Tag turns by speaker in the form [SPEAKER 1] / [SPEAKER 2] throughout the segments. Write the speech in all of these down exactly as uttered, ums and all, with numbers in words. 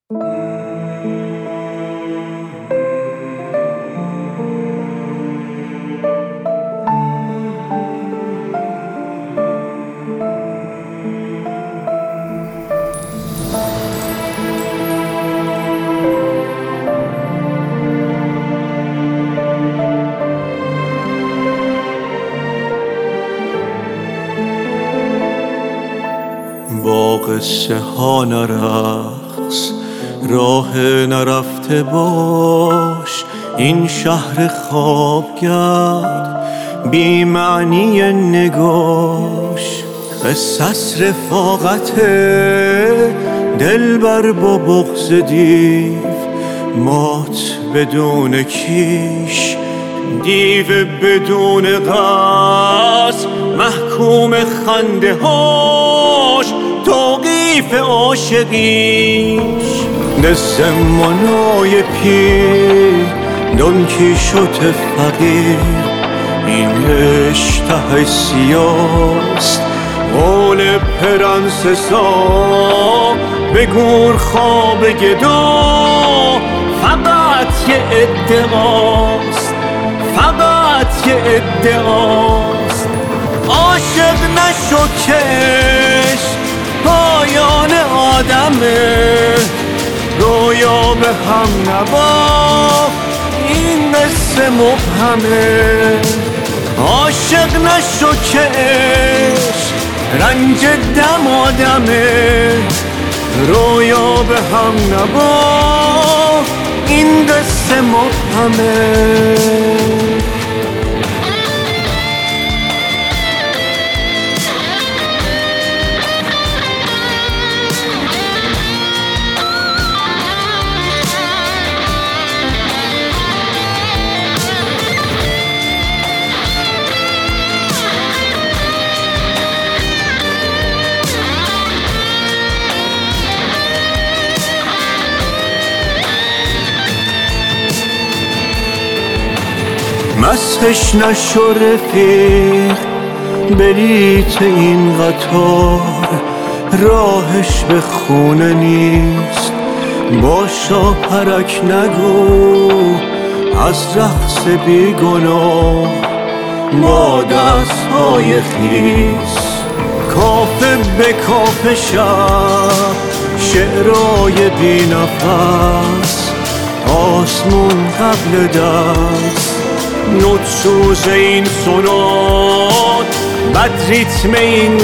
[SPEAKER 1] با قصه ها نرقص، راه نرفته باش. این شهر خوابگرد بی معنی نگاش. قصص رفاقت دلبر با بغض دیو، مات بدون کیش، دیو بدون قصد، محکوم خنده هاش، توقیف عاشقیش. دسمانای پیر، دون کیشوت فقیر، این اشته سیاست، قول پرنسسا به گور خواب گدا. فقط یه ادعاست، فقط یه ادعاست. عاشق نشو کش پایان آدمه، رویا به هم نباف، این قصه مبهمه. عاشق نشو کش رنج دم آدمه، رویا به هم نباف، این قصه مبهمه. مسخش نشو رفیق، بلیت این قطار راهش به خونه نیست. باشا پرک نگو از رقص بیگناه، با دستهای خیس کافه به کافه شب، شعرهای بی نفس، آسمون قبل دست، نوت سوز این سونات، بد ریتم این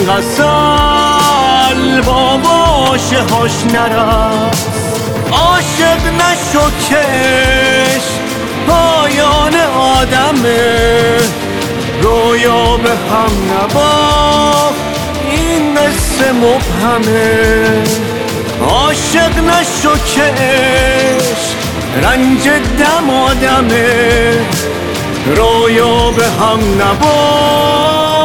[SPEAKER 1] غزل، با واژه هاش نرقص. عاشق نشو کش پایان آدمه، رویا به هم نباف، این قصه مبهمه. عاشق نشو کش رنج دم آدمه، رویا به هم نباف.